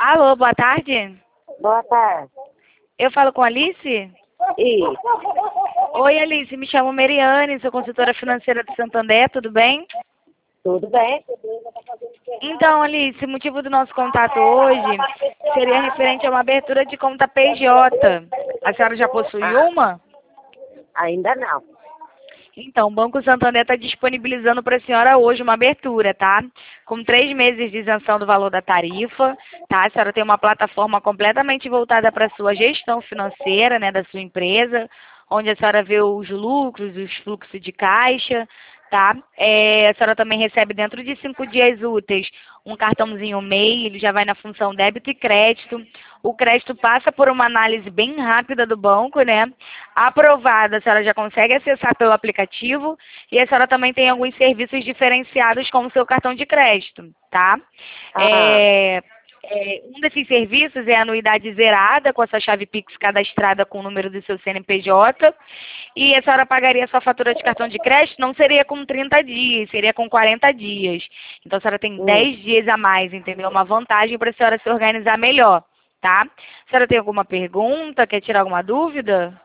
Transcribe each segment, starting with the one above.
Alô, boa tarde. Boa tarde. Eu falo com a Alice? Isso. Oi, Alice, me chamo Meriane, sou consultora financeira do Santander, tudo bem? Tudo bem? Então, Alice, o motivo do nosso contato hoje seria referente a uma abertura de conta PJ. A senhora já possui uma? Ainda não. Então, o Banco Santander está disponibilizando para a senhora hoje uma abertura, tá? Com 3 meses de isenção do valor da tarifa, tá? A senhora tem uma plataforma completamente voltada para a sua gestão financeira, né, da sua empresa, onde a senhora vê os lucros, os fluxos de caixa, tá? A senhora também recebe dentro de 5 dias úteis um cartãozinho MEI, ele já vai na função débito e crédito. O crédito passa por uma análise bem rápida do banco, né? Aprovada, a senhora já consegue acessar pelo aplicativo e a senhora também tem alguns serviços diferenciados como o seu cartão de crédito, tá? Ah, Um desses serviços é a anuidade zerada com a sua chave Pix cadastrada com o número do seu CNPJ e a senhora pagaria a sua fatura de cartão de crédito, não seria com 30 dias, seria com 40 dias. Então a senhora tem 10 dias a mais, entendeu? Uma vantagem para a senhora se organizar melhor, tá? A senhora tem alguma pergunta? Quer tirar alguma dúvida?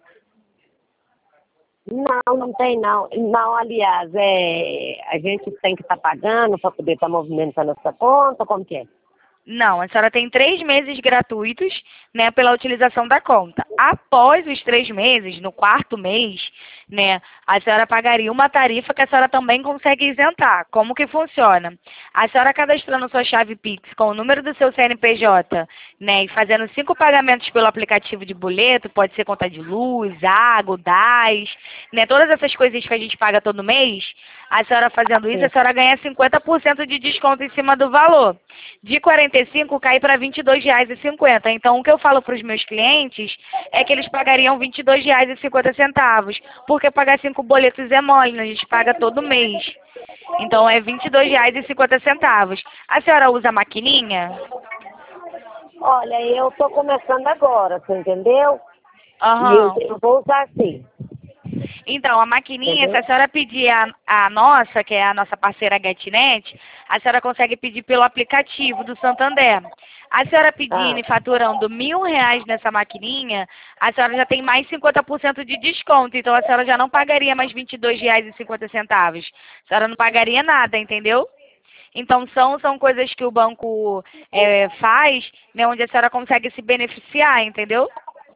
não tem não. Não, aliás, a gente tem que estar pagando para poder estar movimentando essa conta, como que é? Não, a senhora tem 3 meses gratuitos, né, pela utilização da conta. Após os 3 meses, no quarto mês, né, a senhora pagaria uma tarifa que a senhora também consegue isentar. Como que funciona? A senhora cadastrando sua chave Pix com o número do seu CNPJ, né, e fazendo 5 pagamentos pelo aplicativo de boleto, pode ser conta de luz, água, gás, né, todas essas coisas que a gente paga todo mês, a senhora fazendo isso, a Sim. senhora ganha 50% de desconto em cima do valor. De 45 cai para R$ 22,50. Então, o que eu falo para os meus clientes é que eles pagariam R$ 22,50, porque pagar 5 boletos é mole, né? A gente paga todo mês. Então, é R$ 22,50. A senhora usa a maquininha? Olha, eu estou começando agora, você entendeu? E Aham. eu vou usar sim, Então, a maquininha, se entendeu? a senhora pedir a nossa, que é a nossa parceira GetNet, a senhora consegue pedir pelo aplicativo do Santander. A senhora pedindo Ah, e faturando R$ 1.000 nessa maquininha, a senhora já tem mais 50% de desconto. Então, a senhora já não pagaria mais R$ 22,50. A senhora não pagaria nada, entendeu? Então, são coisas que o banco faz, né, onde a senhora consegue se beneficiar, entendeu?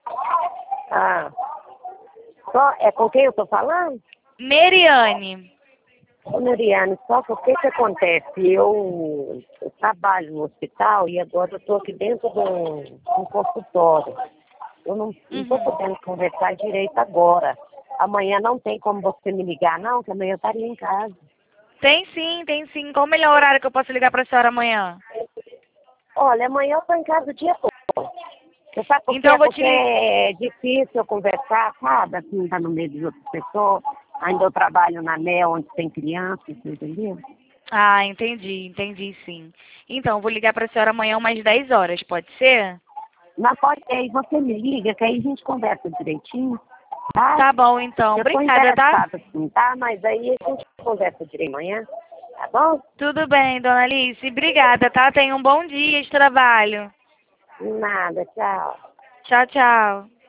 ah. Só, é com quem eu estou falando? Meriane. Ô, Mariane, só que o que acontece? Eu trabalho no hospital e agora eu estou aqui dentro de um consultório. Eu não estou Uhum. podendo conversar direito agora. Amanhã não tem como você me ligar, não, que amanhã eu estaria em casa. Tem sim, tem sim. Qual o melhor horário que eu posso ligar para a senhora amanhã? Olha, amanhã eu estou em casa o dia todo. Você sabe por quê? Então eu vou te Porque ligar. é difícil eu conversar, sabe? Assim, tá no meio de outras pessoas. Ainda eu trabalho na NEL, onde tem crianças, você entendeu? Ah, entendi sim. Então, eu vou ligar para a senhora amanhã umas 10 horas, pode ser? Mas pode ser, aí você me liga, que aí a gente conversa direitinho, tá? Tá bom, então. Eu estou Obrigada, tá? interessada, sim, tá? Mas aí a gente conversa direito amanhã, tá bom? Tudo bem, dona Alice. Obrigada, tá? Tenha um bom dia de trabalho. Nada, tchau. Tchau, tchau.